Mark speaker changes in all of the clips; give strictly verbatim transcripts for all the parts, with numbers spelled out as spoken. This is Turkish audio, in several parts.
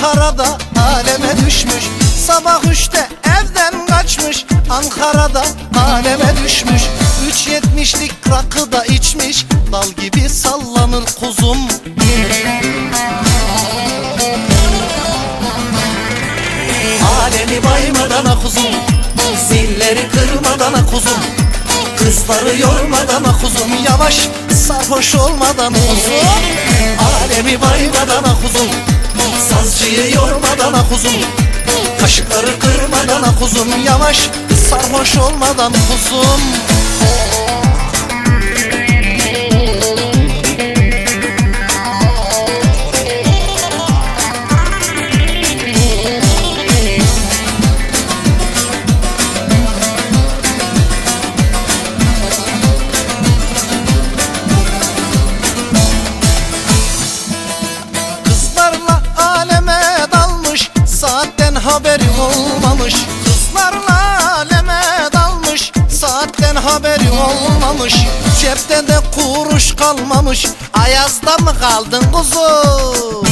Speaker 1: Ankara'da aleme düşmüş. Sabah üçte evden kaçmış. Ankara'da aleme düşmüş. Üç yetmişlik rakı da içmiş. Dal gibi sallanır kuzum. Alemi baymadan a kuzum, zilleri kırmadan a kuzum, kızları yormadan a kuzum, yavaş sarhoş olmadan kuzum. Alemi baymadan a kuzum, sazcıyı yormadan a kuzum, kaşıkları kırmadan a kuzum, yavaş sarhoş olmadan kuzum. Haberi olmamış, kızlarla aleme dalmış. Saatten haberi olmamış, cepten de kuruş kalmamış. Ayazda mı kaldın kuzum?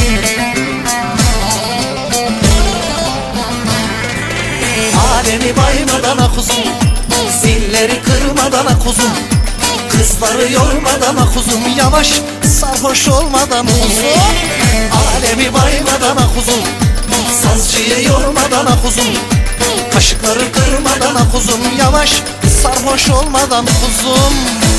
Speaker 1: Alemi baymadan a kuzum, zilleri kırmadan a kuzum, kızları yormadan a kuzum, yavaş sarhoş olmadan kuzum. Alemi baymadan a kuzum, sazcıyı yormadan a kuzum, kaşıkları kırmadan a kuzum, yavaş sarhoş olmadan kuzum.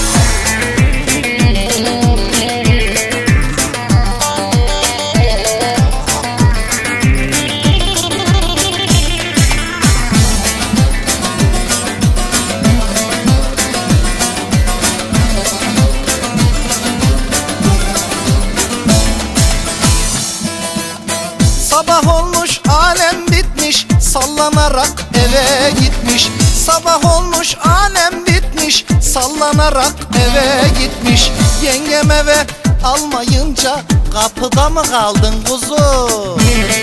Speaker 1: Sabah olmuş alem bitmiş, sallanarak eve gitmiş. Sabah olmuş alem bitmiş, sallanarak eve gitmiş. Yengem eve almayınca kapıda mı kaldın kuzum?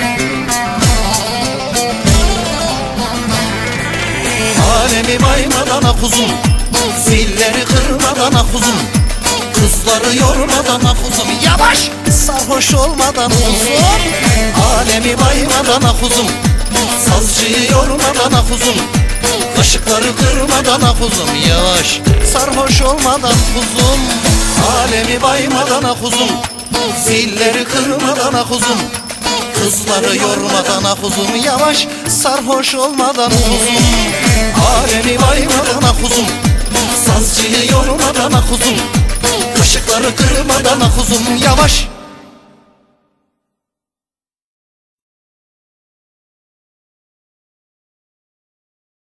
Speaker 1: Alemi baymadan a kuzum, zilleri kırmadan a kuzum, kızları yormadan a kuzum, yavaş sarhoş olmadan kuzum. Alemi baymadan a kuzum, sazcıyı yormadan a kuzum, kaşıkları kırmadan a kuzum, yavaş sarhoş olmadan kuzum. Alemi baymadan a kuzum, zilleri kırmadan a kuzum, kızları yormadan a kuzum, yavaş sarhoş olmadan kuzum. Alemi baymadan a kuzum, sazcıyı yormadan a kuzum, kaşıkları kırmadan a kuzum, yavaş